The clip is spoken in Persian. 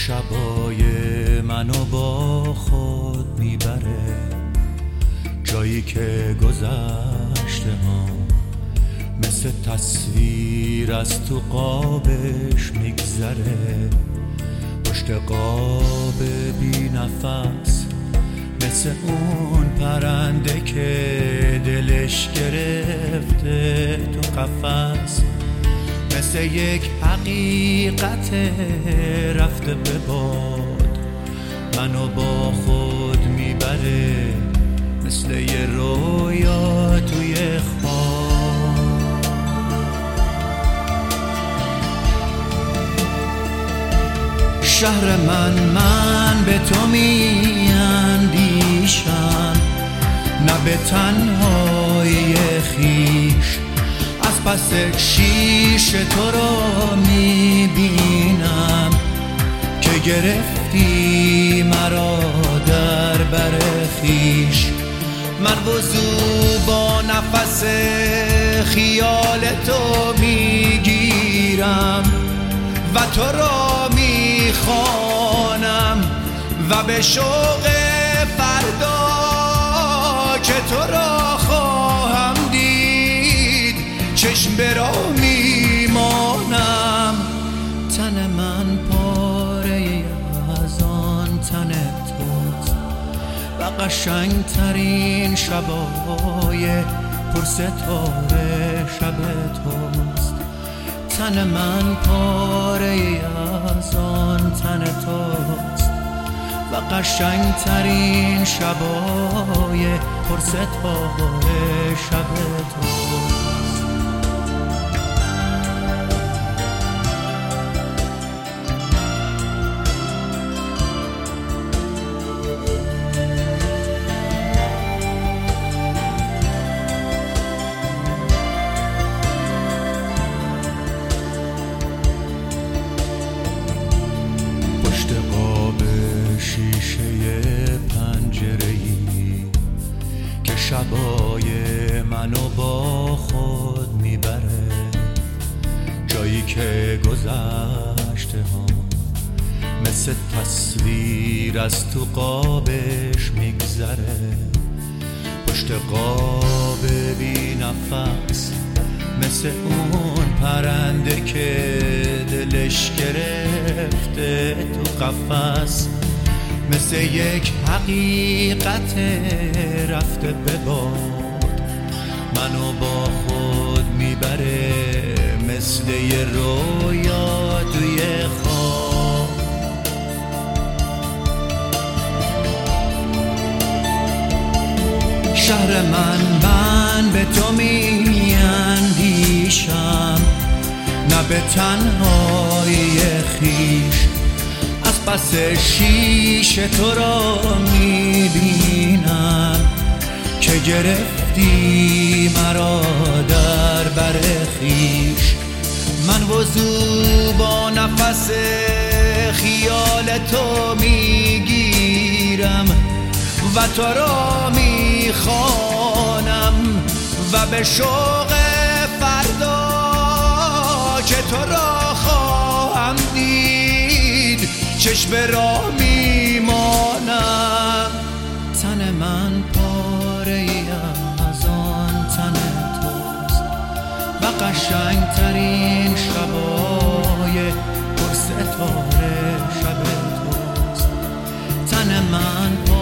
شبای منو با خود میبره، جایی که گذشته ها مثل تصویر از تو قابش میگذره. پشت قاب بی نفس مثل اون پرنده که دلش گرفته تو قفس، مثل یک حقیقت رفته به باد منو با خود میبره، مثل یه رویا توی خواب. شهر من به تو میاندیشم، نه به تنهایی خیش، از پس شیش تو رو میبینم که گرفتی مرا در بر خیش. من وضو با نفس خیال تو میگیرم و تو را میخوانم و به شوق فردا که تو را خواهم دید چشم به راه میمانم. تن من پاره از آن تن توست و قشنگ ترین شبای پرستاره شب توست. تن من پاره از آن تن توست و قشنگ ترین شبای پرستاره شب توست. شبای منو با خود میبره، جایی که گذشته ها مثل تصویر از تو قابش میگذره. پشت قاب بی نفس مثل اون پرنده که دلش گرفته تو قفس، مثل یک حقیقت رفته به باد منو با خود میبره، مثل یه رویا توی خواب. شهر من به تو میاندیشم، نه به تنهایی خیش، از پس شیش تو را میبینم که گرفتی مرا در بر خیش. من وضو با نفس خیال تو میگیرم و تو را میخوانم و به شوق فردا که تو را خواهم دید چشم به راه میمانم. تن من پاره از آن تن توست و قشنگ ترین شبای پرستاره شب توست. تن من